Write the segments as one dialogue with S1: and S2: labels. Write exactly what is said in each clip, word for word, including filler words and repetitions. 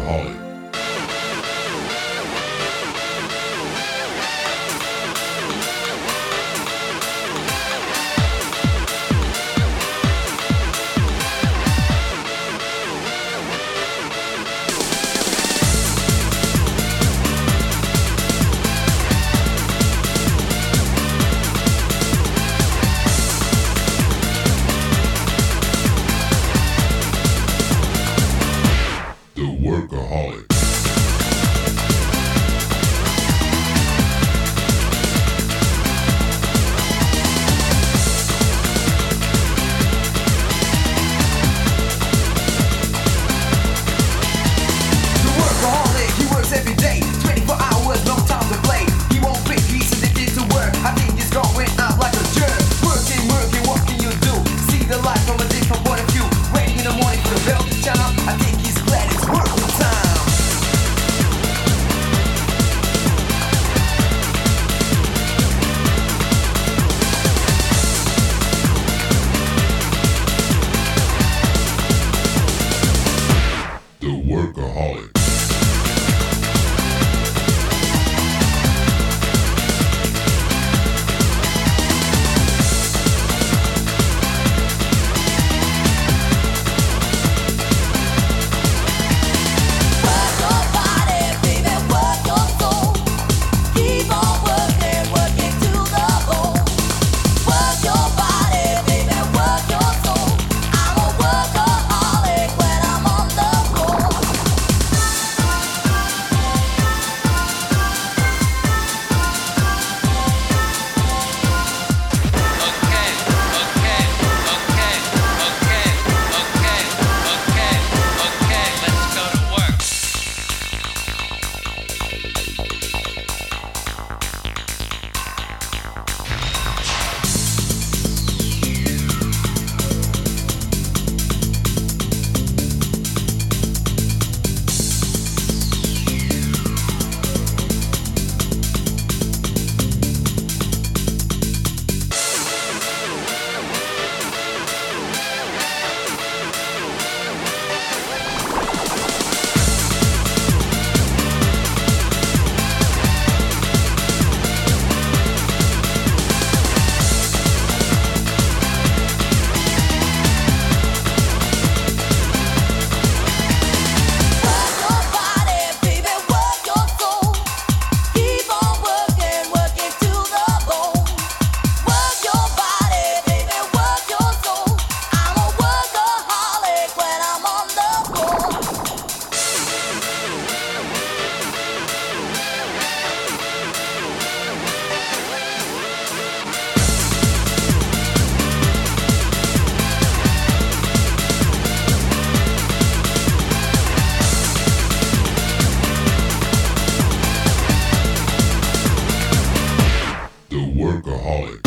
S1: workaholic. Workaholic.
S2: He works every day, twenty-four hours, no time to play. He won't pick pieces if it's to work. I think he's going out like a jerk. Working, working, what can you do? See the life from a different point of view. Waiting in the morning for the bell to chime. I think he's glad it's working time.
S1: The workaholic. Workaholic.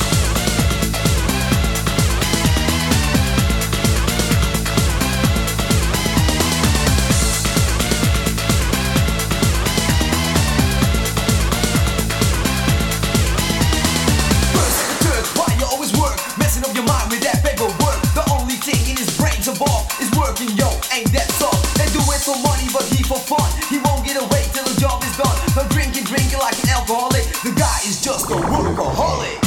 S2: Working, yo, ain't that tough? They do it for money, but he for fun. He won't get away till the job is done. No drinking, drinking like an alcoholic. The guy is just a workaholic.